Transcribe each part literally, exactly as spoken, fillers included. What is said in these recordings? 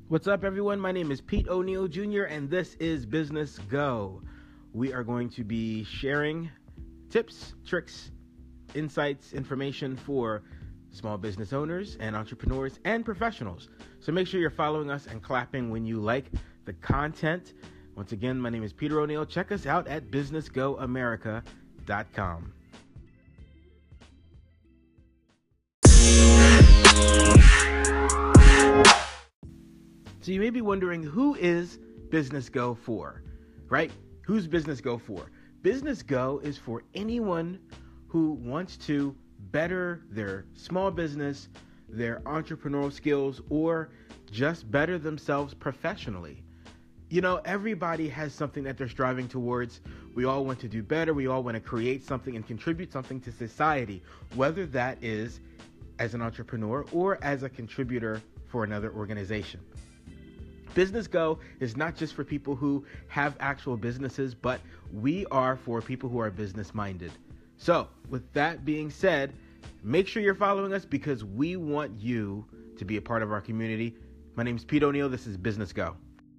What's up, everyone? My name is Pete O'Neill Junior, and this is Business Go. We are going to be sharing tips, tricks, insights, information for small business owners and entrepreneurs and professionals. So make sure you're following us and clapping when you like the content. Once again, my name is Peter O'Neill. Check us out at business go america dot com. So you may be wondering, who is Business Go for, right? Who's Business Go for? Business Go is for anyone who wants to better their small business, their entrepreneurial skills, or just better themselves professionally. You know, everybody has something that they're striving towards. We all want to do better. We all want to create something and contribute something to society, whether that is as an entrepreneur or as a contributor for another organization. Business Go is not just for people who have actual businesses, but we are for people who are business minded. So with that being said, make sure you're following us because we want you to be a part of our community. My name is Pete O'Neill. This is Business Go.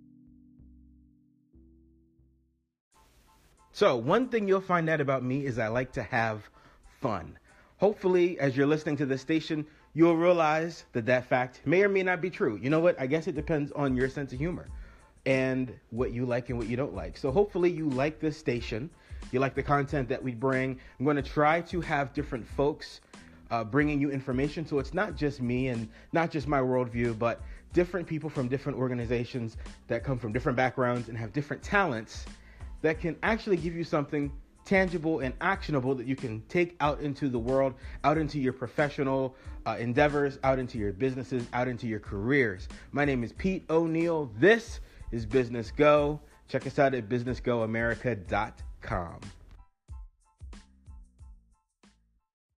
So one thing you'll find out about me is I like to have fun. Hopefully, as you're listening to this station, you'll realize that that fact may or may not be true. You know what? I guess it depends on your sense of humor and what you like and what you don't like. So hopefully you like this station. You like the content that we bring. I'm going to try to have different folks uh, bringing you information. So it's not just me and not just my worldview, but different people from different organizations that come from different backgrounds and have different talents that can actually give you something tangible and actionable that you can take out into the world, out into your professional uh, endeavors, out into your businesses, out into your careers. My name is Pete O'Neill. This is Business Go. Check us out at business go america dot com.